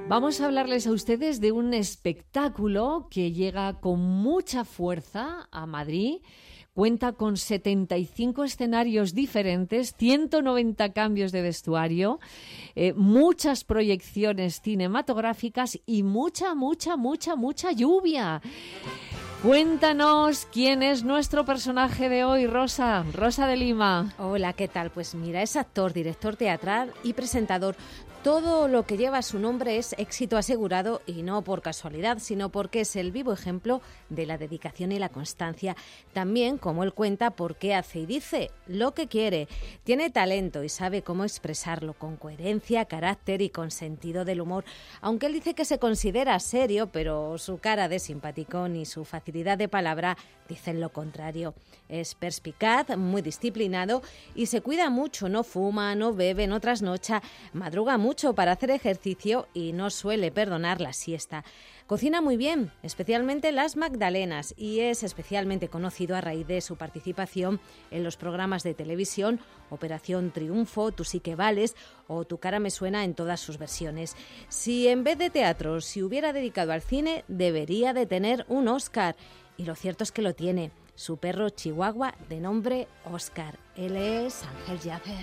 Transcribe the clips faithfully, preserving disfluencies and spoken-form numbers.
Vamos a hablarles a ustedes de un espectáculo que llega con mucha fuerza a Madrid. Cuenta con setenta y cinco escenarios diferentes, ciento noventa cambios de vestuario, eh, muchas proyecciones cinematográficas y mucha, mucha, mucha, mucha lluvia. Cuéntanos quién es nuestro personaje de hoy, Rosa, Rosa de Lima. Hola, ¿qué tal? Pues mira, es actor, director teatral y presentador. Todo lo que lleva su nombre es éxito asegurado y no por casualidad, sino porque es el vivo ejemplo de la dedicación y la constancia. También, como él cuenta, por qué hace y dice lo que quiere. Tiene talento y sabe cómo expresarlo con coherencia, carácter y con sentido del humor. Aunque él dice que se considera serio, pero su cara de simpaticón y su facilidad de palabra dicen lo contrario. Es perspicaz, muy disciplinado y se cuida mucho. No fuma, no bebe, no trasnocha, madruga mucho para hacer ejercicio y no suele perdonar la siesta. Cocina muy bien, especialmente las magdalenas, y es especialmente conocido a raíz de su participación en los programas de televisión Operación Triunfo, Tú sí que vales o Tu cara me suena en todas sus versiones. Si en vez de teatro se hubiera dedicado al cine, debería de tener un Oscar, y lo cierto es que lo tiene. Su perro chihuahua de nombre Oscar. Él es Ángel Jaffer.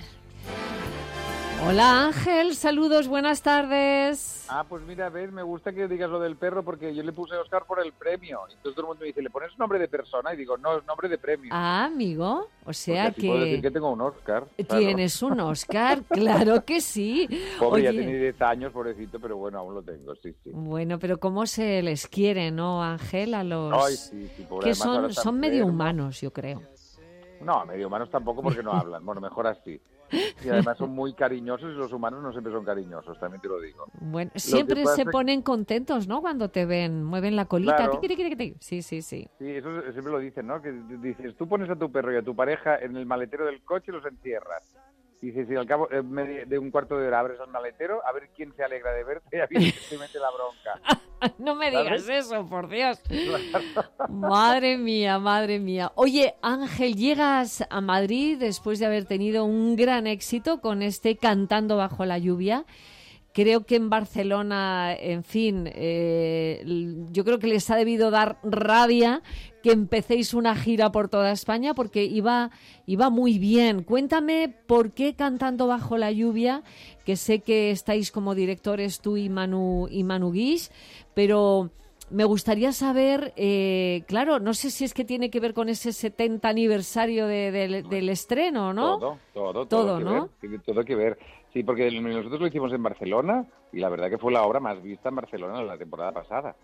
Hola Ángel, saludos, buenas tardes. Ah, pues mira, ves, me gusta que digas lo del perro porque yo le puse Oscar por el premio. Entonces todo el mundo me dice, ¿le pones nombre de persona? Y digo, no, es nombre de premio. Ah, amigo, o sea porque así que... puedo decir que tengo un Oscar. Tienes claro. un Oscar, claro que sí. Pobre, Oye, ya tenía diez años, pobrecito, pero bueno, aún lo tengo, sí, sí. Bueno, pero cómo se les quiere, ¿no, Ángel? A los... Ay, sí, sí, pobre, que son, son medio enfermo. humanos, yo creo. No, medio humanos tampoco porque no hablan. Bueno, mejor así. Y además son muy cariñosos y los humanos no siempre son cariñosos, también te lo digo. Bueno, siempre se ponen contentos, ¿no? Cuando te ven, mueven la colita. Claro. Tiqui, tiqui, tiqui. Sí, sí, sí. Sí, eso siempre lo dicen, ¿no? Que dices, tú pones a tu perro y a tu pareja en el maletero del coche y los encierras. Dices, y al cabo de un cuarto de hora abres el maletero, a ver quién se alegra de verte y a ver quién te mete la bronca. No me digas eso, por Dios. Madre mía, madre mía. Oye, Ángel, llegas a Madrid después de haber tenido un gran éxito con este Cantando bajo la lluvia. Creo que en Barcelona, en fin, eh, yo creo que les ha debido dar rabia que empecéis una gira por toda España porque iba, iba muy bien. Cuéntame por qué Cantando bajo la lluvia, que sé que estáis como directores tú y Manu, y Manu Guix, pero me gustaría saber, eh, claro, no sé si es que tiene que ver con ese setenta aniversario de, de, del estreno, ¿no? Todo, todo, todo, todo que ¿no? Ver, tiene todo que ver. Sí, porque nosotros lo hicimos en Barcelona y la verdad que fue la obra más vista en Barcelona la temporada pasada.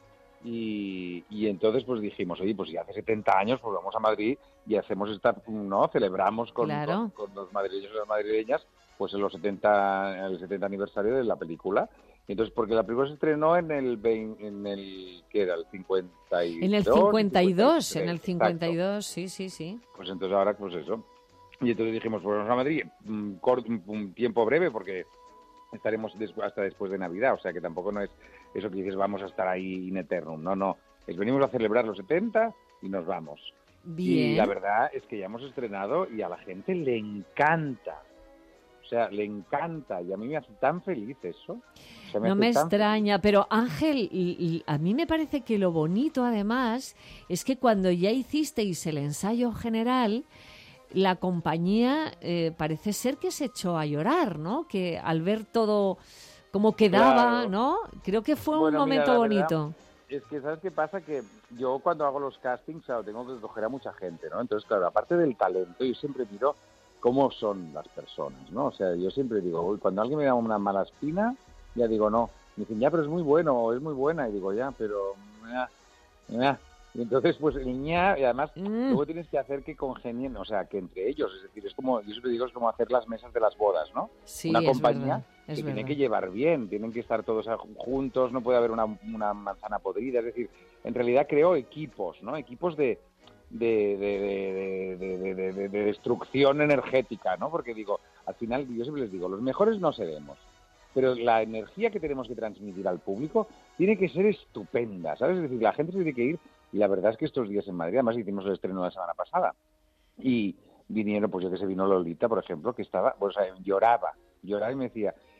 Y, y entonces pues dijimos, oye, pues ya hace setenta años pues vamos a Madrid y hacemos esta, ¿no? Celebramos con, claro. con, con los madrileños y las madrileñas pues en los setenta, el setenta aniversario de la película. Entonces, porque la película se estrenó en el, en el ¿qué era? El cincuenta y dos. En el cincuenta y dos, cincuenta y tres, en el cincuenta y dos, exacto. sí, sí, sí. Pues entonces ahora, pues eso. Y entonces dijimos, pues vamos a Madrid, un, un, un tiempo breve, porque estaremos des, hasta después de Navidad, o sea que tampoco no es eso que dices, vamos a estar ahí in eternum, no, no. Es venimos a celebrar los setenta y nos vamos. Bien. Y la verdad es que ya hemos estrenado y a la gente le encanta. O sea, le encanta y a mí me hace tan feliz eso. O sea, me no me extraña, feliz. Pero Ángel, y, y a mí me parece que lo bonito además es que cuando ya hicisteis el ensayo general, la compañía eh, parece ser que se echó a llorar, ¿no? Que al ver todo cómo quedaba, claro. ¿no? Creo que fue bueno, un momento mira, bonito. Verdad, es que, ¿sabes qué pasa? Que yo cuando hago los castings, claro, tengo que coger a mucha gente, ¿no? Entonces, claro, aparte del talento, yo siempre miro cómo son las personas, ¿no? O sea, yo siempre digo, uy, cuando alguien me da una mala espina, ya digo, no. Me dicen, ya, pero es muy bueno, o es muy buena. Y digo, ya, pero... Ya, ya. Y entonces, pues, el ña, y además, mm. luego tienes que hacer que congenien, o sea, que entre ellos, es decir, es como, yo siempre digo, es como hacer las mesas de las bodas, ¿no? Sí, una es compañía verdad, que es tiene verdad. que llevar bien, tienen que estar todos juntos, no puede haber una, una manzana podrida, es decir, en realidad creo equipos, ¿no? Equipos de... De, de, de, de, de, de, de, de destrucción energética, ¿no? Porque digo, al final, yo siempre les digo, los mejores no seremos, pero la energía que tenemos que transmitir al público tiene que ser estupenda, ¿sabes? Es decir, la gente se tiene que ir, y la verdad es que estos días en Madrid, además hicimos el estreno la semana pasada, y vinieron, pues yo que sé, vino Lolita, por ejemplo, que estaba, pues lloraba, lloraba y me decía,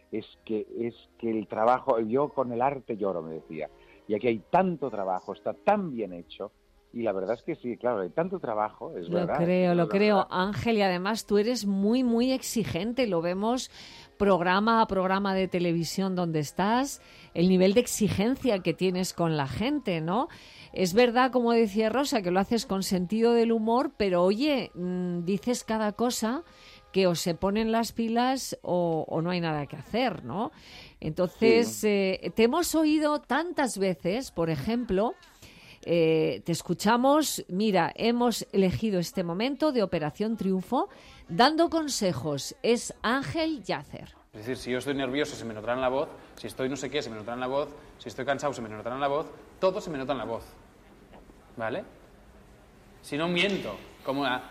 es que, es que el trabajo, yo con el arte lloro, me decía, y aquí hay tanto trabajo, está tan bien hecho, y la verdad es que sí, claro, hay tanto trabajo, es lo verdad. creo, lo creo, verdad. Ángel, y además tú eres muy, muy exigente, lo vemos programa a programa de televisión donde estás, el nivel de exigencia que tienes con la gente, ¿no? Es verdad, como decía Rosa, que lo haces con sentido del humor, pero oye, mmm, dices cada cosa que o se ponen las pilas o, o no hay nada que hacer, ¿no? Entonces, sí. eh, te hemos oído tantas veces, por ejemplo, eh, te escuchamos, mira, hemos elegido este momento de Operación Triunfo, dando consejos, es Ángel Llàcer. Es decir, si yo estoy nervioso se me notará en la voz, si estoy no sé qué se me notará en la voz, si estoy cansado se me notará en la voz, todo se me nota en la voz, ¿vale? Si no miento, como una...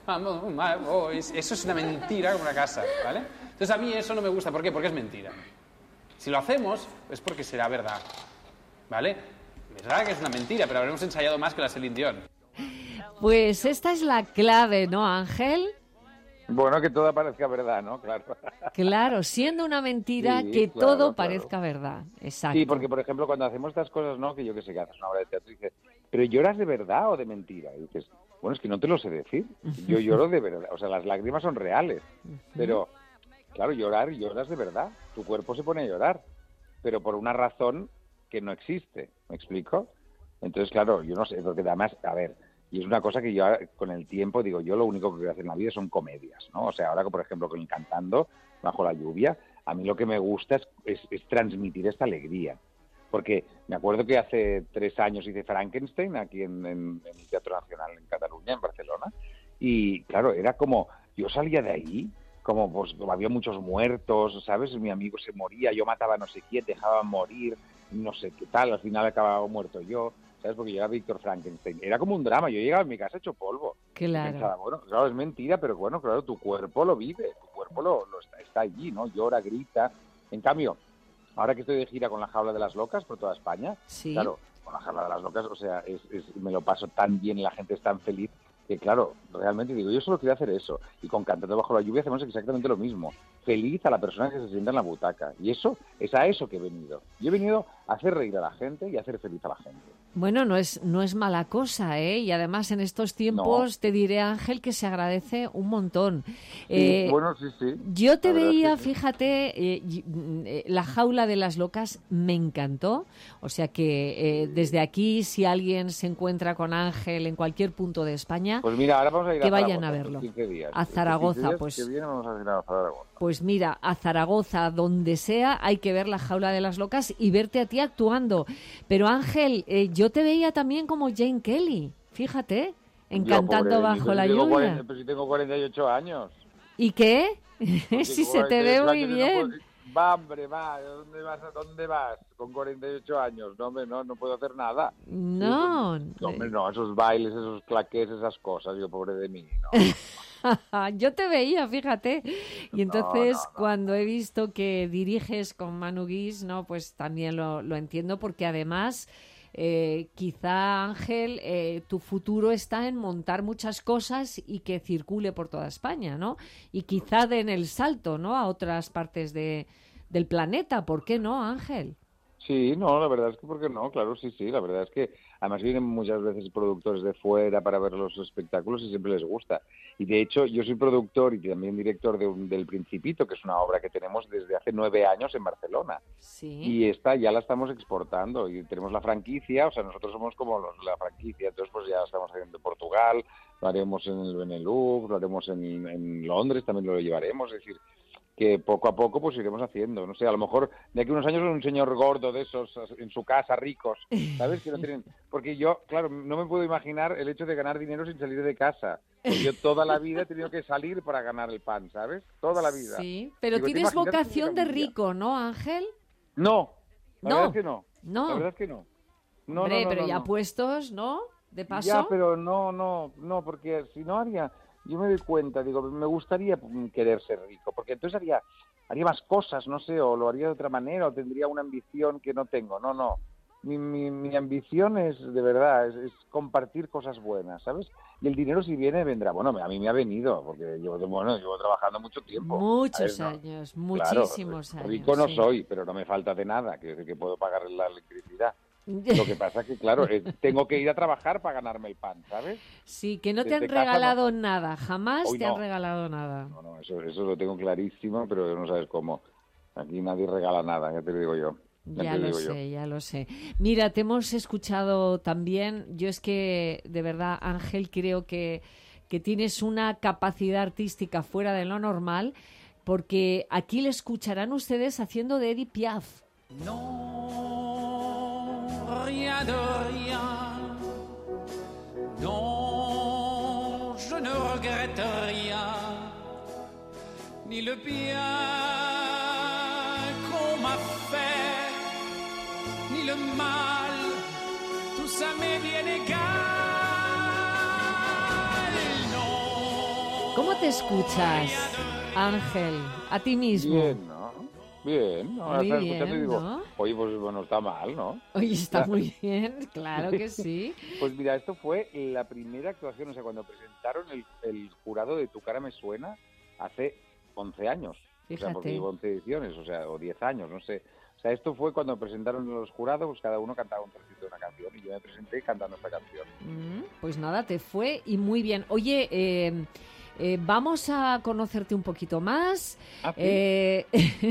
Eso es una mentira como una casa, ¿vale? Entonces a mí eso no me gusta, ¿por qué? Porque es mentira. Si lo hacemos es porque será verdad, ¿vale? Es verdad que es una mentira, pero habremos ensayado más que la Celine Dion. Pues esta es la clave, ¿no, Ángel? Bueno, que todo parezca verdad, ¿no? Claro. Claro, siendo una mentira, sí, que claro, todo claro. parezca verdad. Exacto. Sí, porque, por ejemplo, cuando hacemos estas cosas, ¿no? Que yo que sé, que haces una obra de teatro y dices, ¿pero lloras de verdad o de mentira? Y dices, bueno, es que no te lo sé decir. Yo lloro de verdad. O sea, las lágrimas son reales. Pero, claro, llorar, lloras de verdad. Tu cuerpo se pone a llorar. Pero por una razón que no existe. ¿Me explico? Entonces, claro, yo no sé, porque además, a ver... Y es una cosa que yo con el tiempo digo, yo lo único que quiero hacer en la vida son comedias, ¿no? O sea, ahora, por ejemplo, con Cantando bajo la lluvia, a mí lo que me gusta es, es, es transmitir esta alegría. Porque me acuerdo que hace tres años hice Frankenstein aquí en, en, en el Teatro Nacional en Cataluña, en Barcelona, y claro, era como, yo salía de ahí, como pues como había muchos muertos, ¿sabes? Mi amigo se moría, yo mataba a no sé quién, dejaba morir, no sé qué tal, al final acababa muerto yo. ¿Sabes? Porque llegaba Víctor Frankenstein. Era como un drama. Yo llegaba a mi casa hecho polvo. Claro. Pensaba, bueno, claro, es mentira, pero bueno, claro, tu cuerpo lo vive. Tu cuerpo lo, lo está, está allí, ¿no? Llora, grita. En cambio, ahora que estoy de gira con la Jaula de las Locas por toda España, sí. Claro, con la Jaula de las Locas, o sea, es, es, me lo paso tan bien y la gente es tan feliz que, claro, realmente digo, yo solo quiero hacer eso. Y con Cantando bajo la lluvia hacemos exactamente lo mismo. Feliz a la persona que se sienta en la butaca. Y eso es a eso que he venido. Yo he venido a hacer reír a la gente y a hacer feliz a la gente. Bueno, no es, no es mala cosa, ¿eh? Y además en estos tiempos no. Te diré, Ángel, que se agradece un montón. Sí, eh, bueno, sí, sí. Yo te veía, sí. fíjate, eh, eh, La Jaula de las Locas me encantó. O sea que eh, desde aquí, si alguien se encuentra con Ángel en cualquier punto de España, pues mira, ahora vamos a ir que a vayan a verlo. quince días. A Zaragoza, días pues. Que viene vamos a ir a Zaragoza. Pues mira, a Zaragoza, donde sea, hay que ver La Jaula de las Locas y verte a ti actuando. Pero Ángel, eh, yo te veía también como Jane Kelly, fíjate, en yo, Cantando bajo mí, la si lluvia. cuarenta, pero si tengo cuarenta y ocho años. ¿Y qué? Si se te ve muy bien. No puedo... Va, hombre, va, ¿dónde vas? ¿A dónde vas? Con cuarenta y ocho años, no, hombre, no, no puedo hacer nada. No. Sí, no, hombre, no, esos bailes, esos claqués, esas cosas, yo pobre de mí, no. Yo te veía, fíjate. Y entonces, no, no, no. cuando he visto que diriges con Manu Guix, no, pues también lo, lo entiendo, porque además, eh, quizá, Ángel, eh, tu futuro está en montar muchas cosas y que circule por toda España, ¿no? Y quizá den el salto, ¿no? A otras partes de, del planeta. ¿Por qué no, Ángel? Sí, no, la verdad es que ¿por qué no? Claro, sí, sí, la verdad es que además vienen muchas veces productores de fuera para ver los espectáculos y siempre les gusta. Y de hecho yo soy productor y también director de un, del Principito, que es una obra que tenemos desde hace nueve años en Barcelona. Sí. Y esta ya la estamos exportando y tenemos la franquicia, o sea, nosotros somos como los, la franquicia, entonces pues ya la estamos haciendo en Portugal, lo haremos en el Benelux, lo haremos en, en Londres, también lo llevaremos, es decir... que poco a poco pues iremos haciendo, no sé, a lo mejor de aquí a unos años un señor gordo de esos en su casa, ricos, ¿sabes? Que no tienen... Porque yo, claro, no me puedo imaginar el hecho de ganar dinero sin salir de casa. Porque yo toda la vida he tenido que salir para ganar el pan, ¿sabes? Toda la vida. Sí, pero Digo, tienes vocación de rico, ¿no, Ángel? No, la no. verdad es que no. No. La verdad es que no. No, Hombre, no, no, pero no, ya no. puestos, ¿no? De paso. Ya, pero no, no, no, porque si no haría... Yo me doy cuenta, digo, me gustaría querer ser rico, porque entonces haría... haría más cosas, no sé, o lo haría de otra manera, o tendría una ambición que no tengo. No, no. mi, mi, mi ambición es, de verdad, es, es compartir cosas buenas, ¿sabes? Y el dinero si viene, vendrá. Bueno, a mí me ha venido, porque llevo, bueno, llevo trabajando mucho tiempo. Muchos ver, ¿no? años, muchísimos claro, años. Rico no sí. soy, pero no me falta de nada, que, que puedo pagar la electricidad. Lo que pasa es que, claro, eh, tengo que ir a trabajar para ganarme el pan, ¿sabes? Sí, que no te Desde han casa, regalado no. nada, jamás Hoy te no. han regalado nada. No, no, eso, eso lo tengo clarísimo, pero no sabes cómo. Aquí nadie regala nada, ya te lo digo yo. Ya, Ya te lo digo sé, yo. ya lo sé. Mira, te hemos escuchado también. Yo es que, de verdad, Ángel, creo que, que tienes una capacidad artística fuera de lo normal, porque aquí le escucharán ustedes haciendo de Edith Piaf. Non, rien de rien. Non, je ne regrette rien. Ni le bien qu'on m'a fait, ni le mal. Tout ça m'est bien égal. Non. ¿Cómo te escuchas, Ángel? A ti mismo. Bien, ¿no? Bien, ¿no? Ahora Muy estás bien, escuchando y digo, ¿no? oye, pues bueno, está mal, ¿no? Oye, está Ya. muy bien, claro que sí. Pues mira, esto fue la primera actuación, o sea, cuando presentaron el, el jurado de Tu cara me suena hace once años. O sea, Fíjate. porque llevo once ediciones, o sea, o diez años, no sé. O sea, esto fue cuando presentaron los jurados, pues cada uno cantaba un trocito de una canción y yo me presenté cantando esta canción. Mm, Pues nada, te fue y muy bien. Oye, eh, eh, vamos a conocerte un poquito más. Ah, ¿sí? Eh,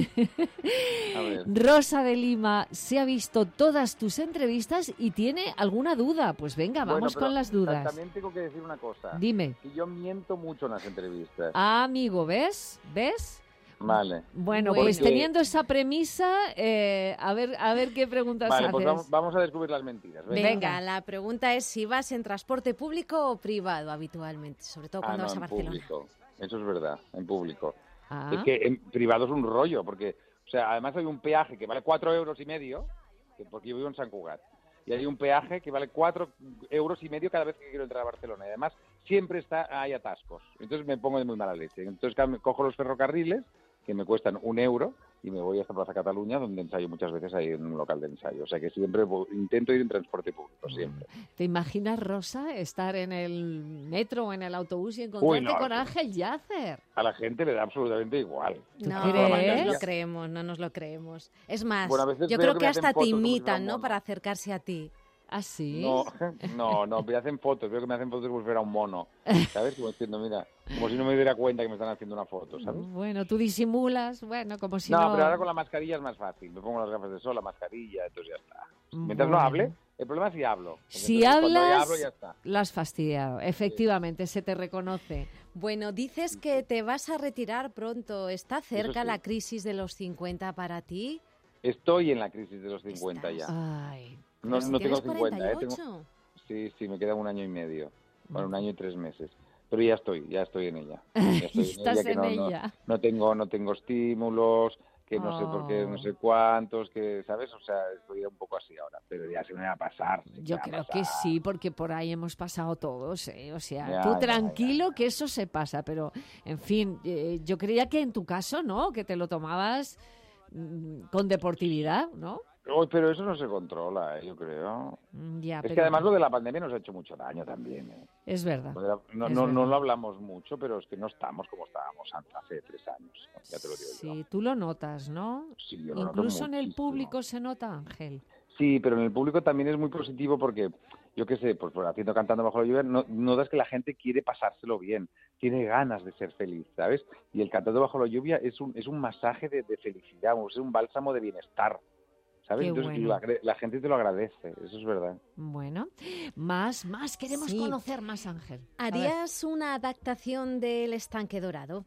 A ver. Rosa de Lima se ha visto todas tus entrevistas y tiene alguna duda. Pues venga, Bueno, vamos pero con las ta- dudas. También tengo que decir una cosa. Dime. Que yo miento mucho en las entrevistas. Ah, amigo, ¿ves? ¿Ves? Vale. Bueno, Bueno. pues Porque- teniendo esa premisa, eh, a ver, a ver qué preguntas Vale, haces. pues vamos, vamos a descubrir las mentiras. Venga. Venga, Venga. la pregunta es si vas en transporte público o privado habitualmente, sobre todo Ah, cuando no, vas a en Barcelona. público. Eso es verdad, en público. Ah, Es que en privado es un rollo, porque, o sea, además hay un peaje que vale cuatro euros y medio, que- porque yo vivo en San Cugat, y hay un peaje que vale cuatro euros y medio cada vez que quiero entrar a Barcelona, y además siempre está hay atascos. Entonces me pongo de muy mala leche. Entonces claro, cojo los ferrocarriles, que me cuestan un euro, y me voy hasta Plaza Cataluña, donde ensayo muchas veces ahí en un local de ensayo. O sea que siempre voy- intento ir en transporte público, siempre. ¿te imaginas, Rosa, estar en el metro o en el autobús y encontrarte no, con sí. Ángel Yacer? A la gente le da absolutamente igual. No, crees? no nos lo creemos, no nos lo creemos. Es más, Bueno, a veces yo veo creo que que me hacen hasta te fotos como si fuera imitan, un ¿no? mono. Para acercarse a ti. ¿Ah, sí? No, no, no, me hacen fotos, veo que me hacen fotos como si fuera un mono, ¿sabes? Como diciendo, mira, como si no me diera cuenta que me están haciendo una foto, ¿sabes? Bueno, tú disimulas, bueno, como si no, no... pero ahora con la mascarilla es más fácil, me pongo las gafas de sol, la mascarilla, entonces ya está. Mientras Bueno. no hable, el problema es si hablo. porque Si entonces cuando ya hablas, hablo ya está. la has fastidiado. Efectivamente, se te reconoce. Bueno, dices que te vas a retirar pronto. ¿Está cerca sí. la crisis de los cincuenta para ti? Estoy en la crisis de los cincuenta Estás. ya. Ay, No, Pero si no tengo tienes cincuenta, ¿eh? cuarenta y Tengo... ocho. Sí, sí, me queda un año y medio. Bueno, un año y tres meses. Pero ya estoy, ya estoy en ella. Ya estoy en Estás ella, que en no, no- ella. No, tengo, no tengo estímulos, que no sé por qué, no Oh. sé cuántos, que, ¿sabes? O sea, estoy un poco así ahora, pero ya se me va a pasar. se me Yo va a creo pasar. que sí, porque por ahí hemos pasado todos, ¿eh? O sea, Ya, tú ya, tranquilo ya. que eso se pasa, pero, en fin, eh, yo creía que en tu caso, ¿no? Que te lo tomabas mm, con deportividad, ¿no? Uy, pero eso no se controla, eh, yo creo. Mm, Ya, Es pero que además lo de la pandemia nos ha hecho mucho daño también. eh. es verdad. Lo de la- No, Es no, no verdad. lo hablamos mucho, pero es que no estamos como estábamos antes, hace tres años. Ya te lo digo yo. Sí, tú lo notas, ¿no? Sí, yo lo noto Incluso en el muchísimo. público se nota, Ángel. Sí, pero en el público también es muy positivo porque, yo qué sé, pues por haciendo Cantando bajo la lluvia, no, notas que la gente quiere pasárselo bien, tiene ganas de ser feliz, ¿sabes? Y el Cantando bajo la lluvia es un, es un masaje de, de felicidad, es un bálsamo de bienestar, ¿sabes? Qué Entonces bueno. la, la gente te lo agradece, eso es verdad. Bueno, más, más, queremos Sí. conocer más, Ángel. A ver. ¿Harías una adaptación del Estanque Dorado?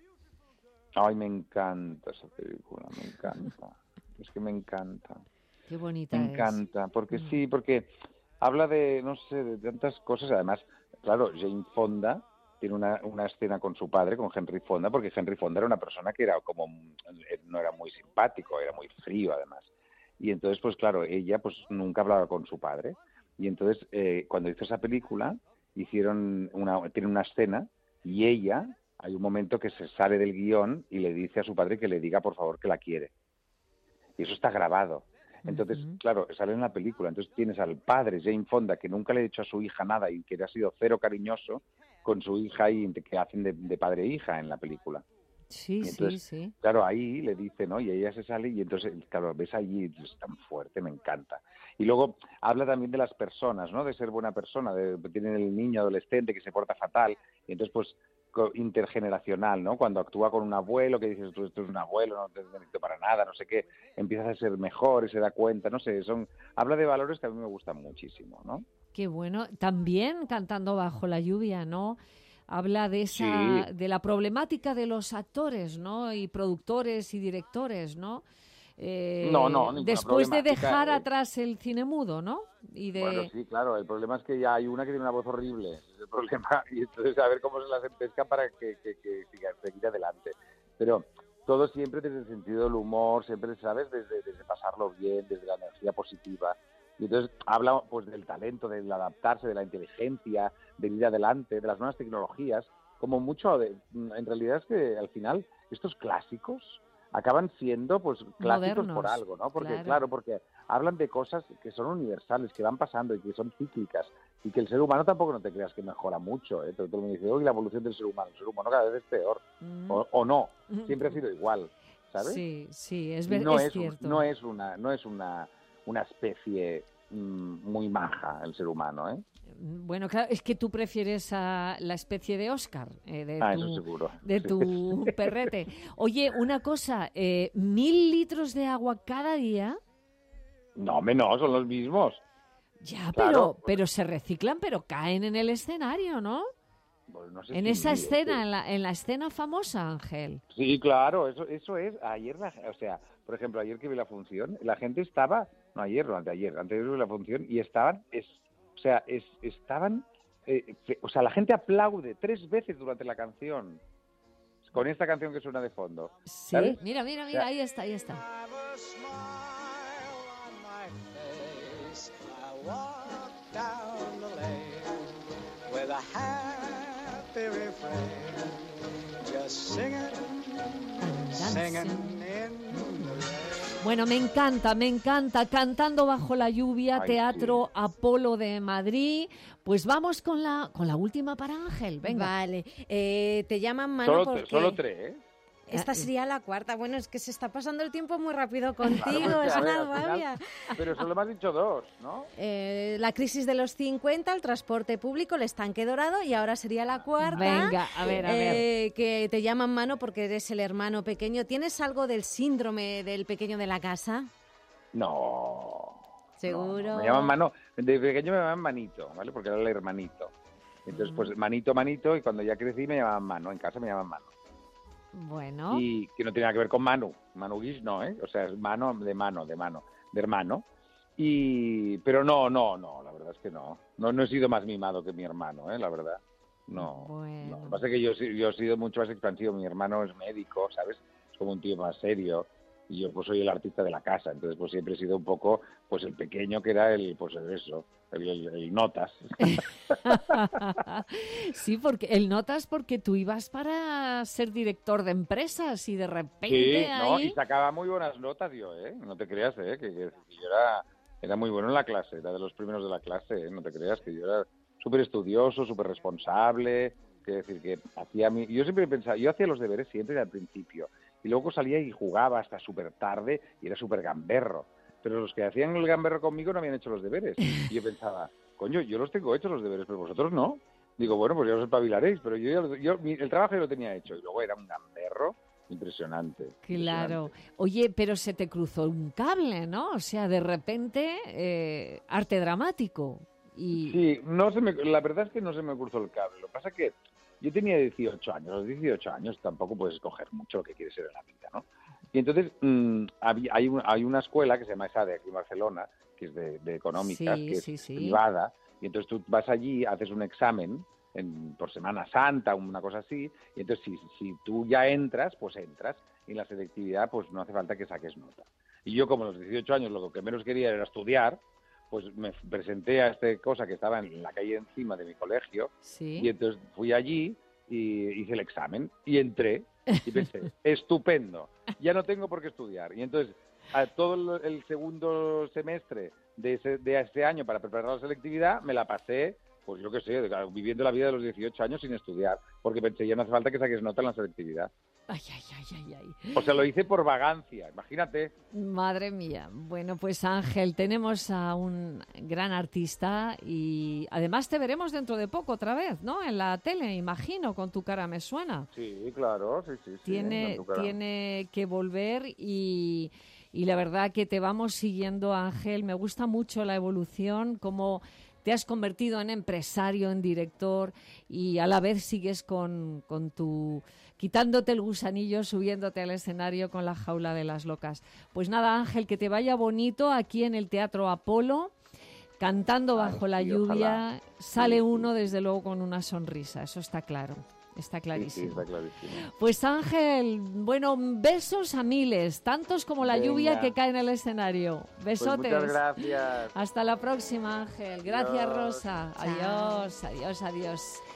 Ay, me encanta esa película, me encanta, es que me encanta. Qué bonita Me es. encanta, porque Mm. sí, porque habla de, no sé, de tantas cosas. Además, claro, Jane Fonda tiene una, una escena con su padre, con Henry Fonda, porque Henry Fonda era una persona que era como, no era muy simpático, era muy frío además. Y entonces, pues claro, ella pues nunca hablaba con su padre. Y entonces, eh, cuando hizo esa película, hicieron una, tiene una escena y ella, hay un momento que se sale del guión y le dice a su padre que le diga, por favor, que la quiere. Y eso está grabado. Entonces, Ujú. claro, sale en la película. Entonces tienes al padre, Jane Fonda, que nunca le ha dicho a su hija nada y que ha sido cero cariñoso con su hija y que hacen de, de padre e hija en la película. Sí, Y sí, entonces, sí. claro, ahí le dice, ¿no? Y ella se sale y entonces, claro, ves allí, es tan fuerte, me encanta. Y luego habla también de las personas, ¿no? De ser buena persona, de tienen el niño adolescente que se porta fatal, y entonces, pues, co- intergeneracional, ¿no? Cuando actúa con un abuelo, que dices, tú, esto es un abuelo, no te necesito para nada, no sé qué, empiezas a ser mejor y se da cuenta, no sé, son, habla de valores que a mí me gustan muchísimo, ¿no? Qué bueno. También Cantando bajo la lluvia, ¿no? Habla de Sí, esa, de la problemática de los actores, ¿no? Y productores y directores, ¿no? no, Eh, no, ninguna después de problemática, dejar ¿eh? atrás el cine mudo, ¿no? Y Bueno, de... sí, claro, el problema es que ya hay una que tiene una voz horrible, ese es el problema, y entonces a ver cómo se las empesca para que, que, que siga, seguir adelante. Pero todo siempre desde el sentido del humor, siempre, ¿sabes? Desde, desde pasarlo bien, desde la energía positiva. Y entonces habla pues del talento, del adaptarse, de la inteligencia, del ir adelante, de las nuevas tecnologías, como mucho, de, en realidad es que al final estos clásicos acaban siendo pues clásicos por Modernos, algo, ¿no? Porque claro. claro, porque hablan de cosas que son universales, que van pasando y que son cíclicas y que el ser humano tampoco no te creas que mejora mucho, ¿eh? Todo el mundo dice, oye, la evolución del ser humano, el ser humano cada vez es peor, Mm. o, o no, siempre ha sido igual, ¿sabes? Sí, sí, es, Y ver- no es es un- cierto. no es una no es una una especie mm, muy maja el ser humano, ¿eh? Bueno, claro, es que tú prefieres a la especie de Oscar, eh, de Ah, eso tu, seguro. de Sí, tu sí. perrete. Oye, una cosa, eh, mil litros de agua cada día, No, hombre, no, son los mismos. ya, Claro, pero, pero se reciclan, pero caen en el escenario, ¿no? pues no sé En si esa este, escena, en la, en la escena famosa, Ángel. sí, claro, eso, eso es. Ayer, la, o sea, por ejemplo, ayer que vi la función, la gente estaba, no ayer, no anteayer, antes de ver la función, y estaban, es, o sea, es, estaban, eh, fe- o sea, la gente aplaude tres veces durante la canción, con esta canción que suena de fondo, Sí, ¿sabes? mira, mira, O mira, sea, ahí está, ahí está. Have a smile on my face. I walk down the lane with a happy refrain, just singing, singing in the rain. Bueno, me encanta, me encanta. Cantando bajo la lluvia, Ay, Teatro sí. Apolo de Madrid. Pues vamos con la, con la última para Ángel, venga. Vale, eh, te llaman Manu Solo, porque... tre- solo tres, ¿eh? Esta sería la cuarta. Bueno, es que se está pasando el tiempo muy rápido contigo, Claro, pues, es a ver, una al final- rabia. pero solo me has dicho dos, ¿no? Eh, la crisis de los cincuenta, el transporte público, el estanque dorado y ahora sería la cuarta. Venga, a ver, a ver. eh, que te llaman Mano porque eres el hermano pequeño. ¿Tienes algo del síndrome del pequeño de la casa? No. Seguro. No, no. Me llaman mano, de pequeño me llamaban manito, ¿vale? Porque era el hermanito. Entonces, pues manito, manito, y cuando ya crecí me llamaban mano, en casa me llamaban mano. Bueno, Y que no tiene nada que ver con Manu. Manu Guix no, ¿eh? O sea, es mano de mano, de mano, de hermano. Y, pero no, no, no, la verdad es que no. No, no he sido más mimado que mi hermano, ¿eh? La verdad. No. Bueno. No. Lo que pasa es que yo, yo he sido mucho más expansivo. Mi hermano es médico, ¿sabes? Es como un tío más serio. Y yo pues soy el artista de la casa. Entonces pues siempre he sido un poco pues el pequeño que era el, pues eso, el, el, el notas. sí, porque el notas porque tú ibas para ser director de empresas y de repente Sí, no, ahí... y sacaba muy buenas notas yo, ¿eh? No te creas, ¿eh? Que, que yo era, era muy bueno en la clase, era de los primeros de la clase, ¿eh? No te creas, que yo era súper estudioso, súper responsable, que decir que hacía mi... Yo siempre pensaba, yo hacía los deberes siempre al principio, y luego salía y jugaba hasta súper tarde y era súper gamberro. Pero los que hacían el gamberro conmigo no habían hecho los deberes. Y yo pensaba, coño, yo los tengo hechos los deberes, pero vosotros no. Digo, bueno, pues ya os espabilaréis, pero yo, ya lo- yo mi- el trabajo ya lo tenía hecho. Y luego era un gamberro impresionante. Claro. impresionante. Oye, pero se te cruzó un cable, ¿no? O sea, de repente, eh, arte dramático. Y... Sí, no se me, la verdad es que no se me cruzó el cable. Lo que pasa es que yo tenía dieciocho años. A los dieciocho años tampoco puedes escoger mucho lo que quieres ser en la vida, ¿no? Y entonces mmm, había, hay, un, hay una escuela que se llama ESADE aquí en Barcelona, que es de, de económicas, Sí, que sí, es sí. privada, y entonces tú vas allí, haces un examen en, por Semana Santa, una cosa así, y entonces si, si tú ya entras, pues entras, y en la selectividad pues no hace falta que saques nota. Y yo como a los dieciocho años lo que menos quería era estudiar, pues me presenté a esta cosa que estaba en la calle encima de mi colegio, Sí. y entonces fui allí y hice el examen y entré y pensé, estupendo, ya no tengo por qué estudiar. Y entonces a todo el, el segundo semestre de ese, de ese año para preparar la selectividad, me la pasé, pues yo qué sé, viviendo la vida de los dieciocho años sin estudiar, porque pensé, ya no hace falta que saques nota en la selectividad. Ay, ay, ay, ay, ay. O sea, lo hice por vagancia, imagínate. Madre mía. Bueno, pues Ángel, tenemos a un gran artista y además te veremos dentro de poco otra vez, ¿no? En la tele, imagino, con Tu cara me suena. Sí, claro, sí, sí. sí Tiene, tiene que volver y, y la verdad que te vamos siguiendo, Ángel. Me gusta mucho la evolución, cómo te has convertido en empresario, en director y a la vez sigues con, con tu... quitándote el gusanillo, subiéndote al escenario con La jaula de las locas. Pues nada, Ángel, que te vaya bonito aquí en el Teatro Apolo, cantando Bajo Ay, la sí, lluvia. Ojalá. Sale sí, uno, sí. desde luego, con una sonrisa, eso está claro. Está clarísimo. Sí, sí, está clarísimo. Pues Ángel, bueno, besos a miles, tantos como la Venga. lluvia que cae en el escenario. Besotes. Pues muchas gracias. Hasta la próxima, Ángel. Gracias, adiós. Rosa. Adiós, adiós, adiós.